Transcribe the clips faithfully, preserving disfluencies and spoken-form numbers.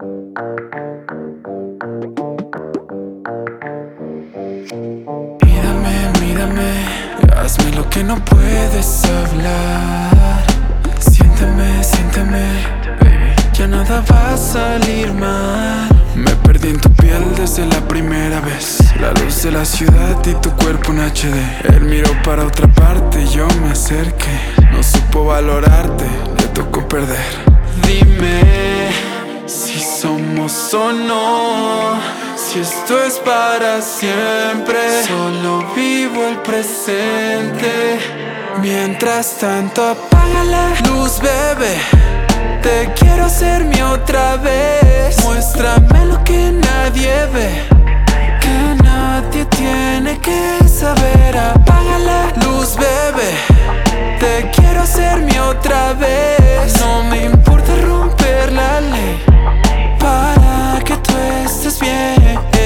Mírame, mírame, hazme lo que no puedes hablar. Siénteme, siénteme, baby, ya nada va a salir mal. Me perdí en tu piel desde la primera vez. La luz de la ciudad y tu cuerpo en H D. Él miró para otra parte y yo me acerqué. No supo valorarte, le tocó perder. Dime si somos o no, si esto es para siempre. Solo vivo el presente. Mientras tanto apaga la luz, bebé. Te quiero ser mi otra vez. Muéstrame lo que nadie ve, que nadie tiene que saber. Apaga la luz, bebé. Te quiero ser mi otra vez. No me importa romper la ley para que tú estés bien.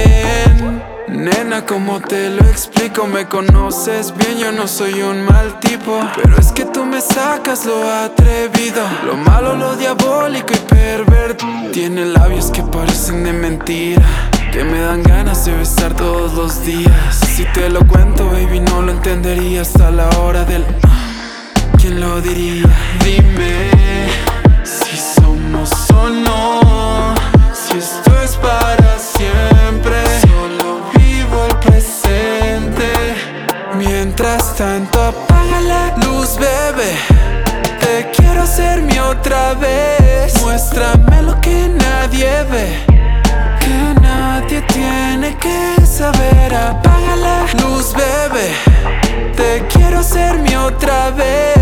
Nena, como te lo explico, me conoces bien, yo no soy un mal tipo, pero es que tú me sacas lo atrevido, lo malo, lo diabólico y pervertido. Tiene labios que parecen de mentira, que me dan ganas de besar todos los días. Si te lo cuento, baby, no lo entendería hasta la hora del... ¿Quién lo diría? Dime si somos o no, si esto es para siempre. Solo vivo el presente. Mientras tanto apaga la luz, bebé. Te quiero ser mi otra vez. Muéstrame lo que nadie ve, que nadie tiene que saber. Apaga la luz, bebé. Te quiero ser mi otra vez.